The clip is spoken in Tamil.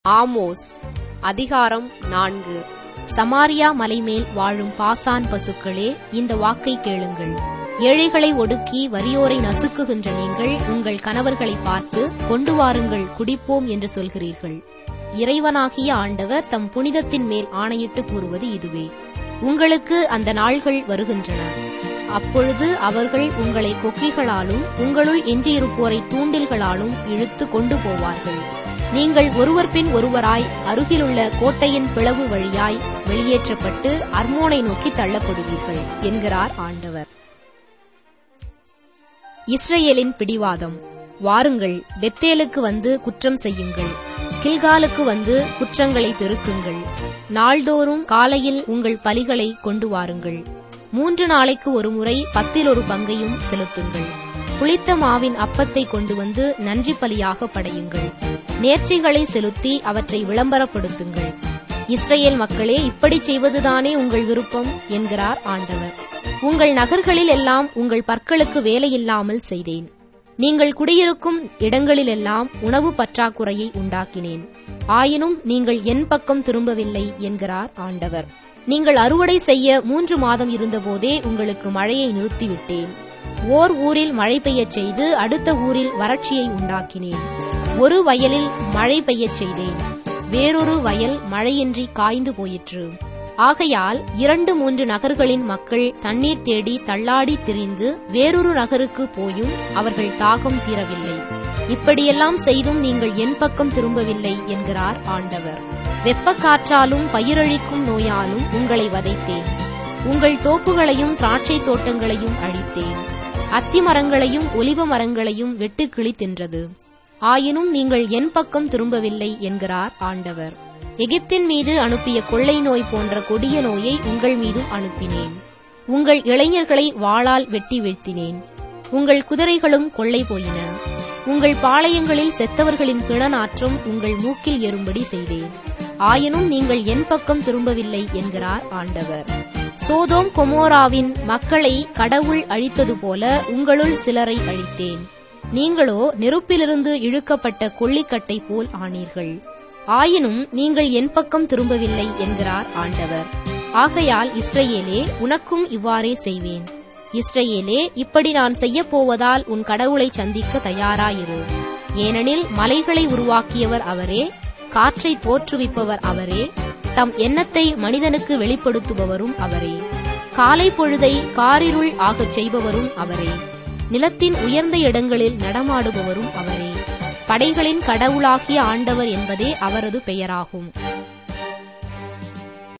ஆமோஸ் அதிகாரம் 4. சமாரியா மலைமேல் வாழும் பாசான் பசுக்களே, இந்த வாக்கை கேளுங்கள். ஏழைகளை ஒடுக்கி வறியோரை நசுக்குகின்ற நீங்கள் உங்கள் கணவர்களை பார்த்து, கொண்டு வாருங்கள் குடிப்போம் என்று சொல்கிறீர்கள். இறைவனாகிய ஆண்டவர் தம் புனிதத்தின் மேல் ஆணையிட்டு கூறுவது இதுவே: உங்களுக்கு அந்த நாள்கள் வருகின்றன. அப்பொழுது அவர்கள் உங்களை கொக்கிகளாலும் உங்களுள் எஞ்சியிருப்போரை தூண்டில்களாலும் இழுத்து கொண்டு போவார்கள். நீங்கள் ஒருவர் பின் ஒருவராய் அருகிலுள்ள கோட்டையின் பிளவு வழியாய் வெளியேற்றப்பட்டு அர்மோனை நோக்கி தள்ளப்படுவீர்கள் என்கிறார் ஆண்டவர். இஸ்ரவேலின் பிடிவாதம். வாருங்கள், பெத்தேலுக்கு வந்து குற்றம் செய்யுங்கள், கில்காலுக்கு வந்து குற்றங்களை பெருக்குங்கள். நாள்தோறும் காலையில் உங்கள் பலிகளை கொண்டு வாருங்கள். 3 நாளைக்கு ஒருமுறை 10 பங்கையும் செலுத்துங்கள். புளித்த மாவின் அப்பத்தை கொண்டு வந்து நன்றி பலியாக படையுங்கள். நேர்ச்சைகளை செலுத்தி அவற்றை விளம்பரப்படுத்துங்கள். இஸ்ரவேல் மக்களே, இப்படி செய்வதுதானே உங்கள் விருப்பம் என்கிறார் ஆண்டவர். உங்கள் நகர்களில் எல்லாம் உங்கள் பற்களுக்கு வேலையில்லாமல் செய்தேன். நீங்கள் குடியிருக்கும் இடங்களிலெல்லாம் உணவு பற்றாக்குறையை உண்டாக்கினேன். ஆயினும் நீங்கள் என் பக்கம் திரும்பவில்லை என்கிறார் ஆண்டவர். நீங்கள் அறுவடை செய்ய 3 மாதம் இருந்தபோதே உங்களுக்கு மழையை நிறுத்திவிட்டேன். ஓர் ஊரில் மழை பெய்யச் செய்து அடுத்த ஊரில் வறட்சியை உண்டாக்கினேன். ஒரு வயலில் மழை பெய்யச் செய்தேன், வேறொரு வயல் மழையின்றி காய்ந்து போயிற்று. ஆகையால் 2-3 நகர்களின் மக்கள் தண்ணீர் தேடி தள்ளாடி திரிந்து வேறொரு நகருக்கு போயும் அவர்கள் தாகம் தீரவில்லை. இப்படியெல்லாம் செய்தும் நீங்கள் என் பக்கம் திரும்பவில்லை என்கிறார் ஆண்டவர். வெப்பக்காற்றாலும் பயிரழிக்கும் நோயாலும் உங்களை வதைத்தேன். உங்கள் தோப்புகளையும் திராட்சை தோட்டங்களையும் அழித்தேன். அத்தி மரங்களையும் ஒலிவ மரங்களையும் வெட்டுக்கிளி தின்றது. ஆயினும் நீங்கள் என் பக்கம் திரும்பவில்லை என்கிறார் ஆண்டவர். எகிப்தின் மீது அனுப்பிய கொள்ளை நோய் போன்ற கொடிய நோயை உங்கள் மீதும் அனுப்பினேன். உங்கள் இளைஞர்களை வாளால் வெட்டி வீழ்த்தினேன். உங்கள் குதிரைகளும் கொள்ளை போயின. உங்கள் பாளையங்களில் செத்தவர்களின் பிணநாற்றம் உங்கள் மூக்கில் ஏறும்படி செய்தேன். ஆயினும் நீங்கள் என் பக்கம் திரும்பவில்லை என்கிறார் ஆண்டவர். சோதோம் கொமோராவின் மக்களை கடவுள் அழித்தது போல உங்களுள் சிலரை அழித்தேன். நீங்களோ நெருப்பிலிருந்து இழுக்கப்பட்ட கொள்ளிக்கட்டை போல் ஆனீர்கள். ஆயினும் நீங்கள் என் பக்கம் திரும்பவில்லை என்கிறார் ஆண்டவர். ஆகையால் இஸ்ரவேலே, உனக்கும் இவ்வாறே செய்வேன். இஸ்ரவேலே, இப்படி நான் செய்யப்போவதால் உன் கடவுளை சந்திக்க தயாராயிரு. ஏனெனில் மலைகளை உருவாக்கியவர் அவரே, காற்றை தோற்றுவிப்பவர் அவரே, தம் எண்ணத்தை மனிதனுக்கு வெளிப்படுத்துபவரும் அவரே, காலை பொழுதை காரிருள் ஆகச் செய்பவரும் அவரே, நிலத்தின் உயர்ந்த இடங்களில் நடமாடுபவரும் அவரே. படைகளின் கடவுளாகிய ஆண்டவர் என்பதே அவரது பெயராகும்.